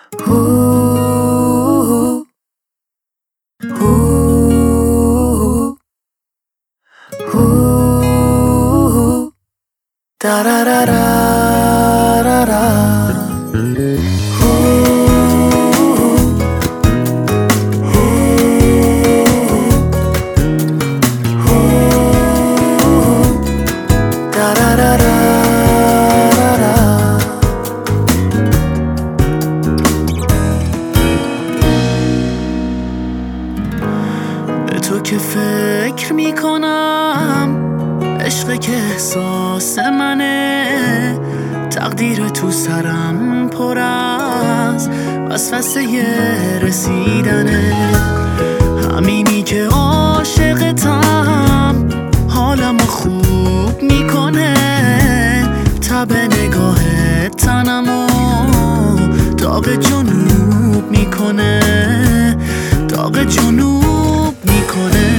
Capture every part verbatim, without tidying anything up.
به تو که فکر میکنم، عشق که احساس منه، تقدیر تو سرم پر از وسوسه رسیدنه. همینی که عاشقتم حالمو خوب میکنه، تب نگاهت تنمو داغ جنوب میکنه، داغ جنوب میکنه.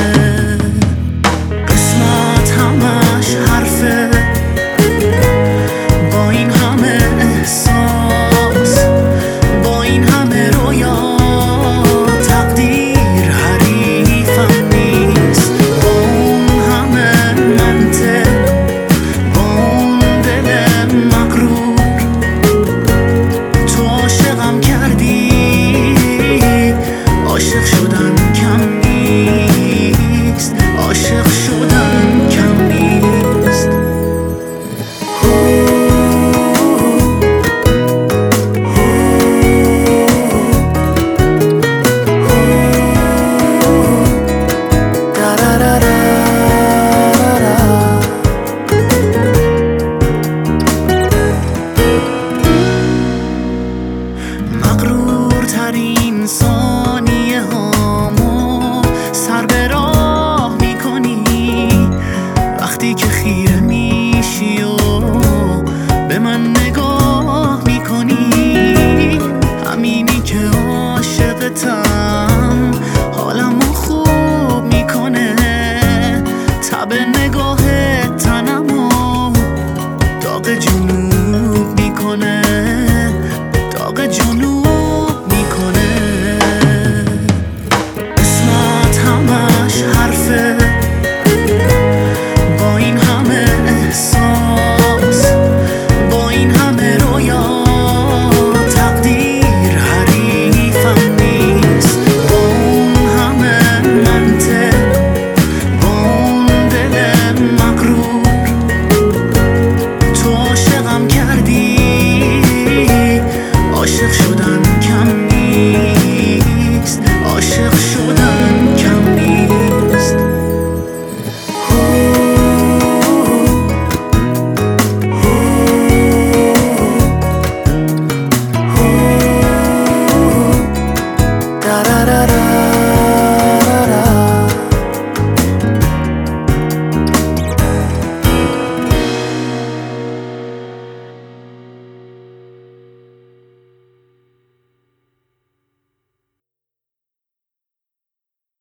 قسمت همش حرفه، با این همه احساس، با این همه رویا، تقدیر حریفم نیست. با اون همه منطق، با اون دل مغرور، تو عاشقم کردی، عاشق شدن کم نیست، عاشق شدن کم نیست. مغرورترین ثانیه هامو سر به راه میکنی، وقتی که خیره میشی و به من نگاه میکنی. همینی که عاشقتم حالمو خوب میکنه، تب نگاه تنمو داغ جنوب میکنه، داغ جنوب